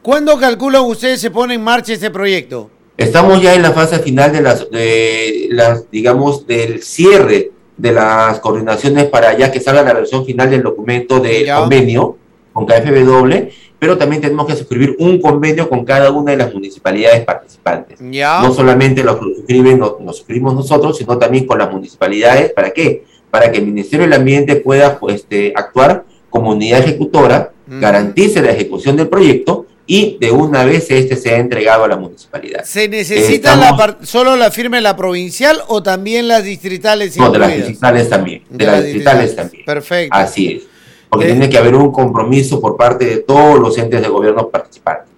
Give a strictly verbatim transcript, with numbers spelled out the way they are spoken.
¿Cuándo calculan ustedes se pone en marcha este proyecto? Estamos ya en la fase final de las, de las, digamos, del cierre de las coordinaciones para ya que salga la versión final del documento de ya. convenio con K F W, pero también tenemos que suscribir un convenio con cada una de las municipalidades participantes. Ya. No solamente lo suscriben, lo, lo suscribimos nosotros, sino también con las municipalidades. ¿Para qué? Para que el Ministerio del Ambiente pueda pues, este, actuar como unidad ejecutora, mm. garantice la ejecución del proyecto y de una vez este sea entregado a la municipalidad. ¿Se necesita Estamos, la solo la firma de la provincial o también las distritales? No, incluidas? de las distritales también. De, de las distritales, distritales también. Perfecto. Así es. Porque eh, tiene que haber un compromiso por parte de todos los entes de gobierno participantes.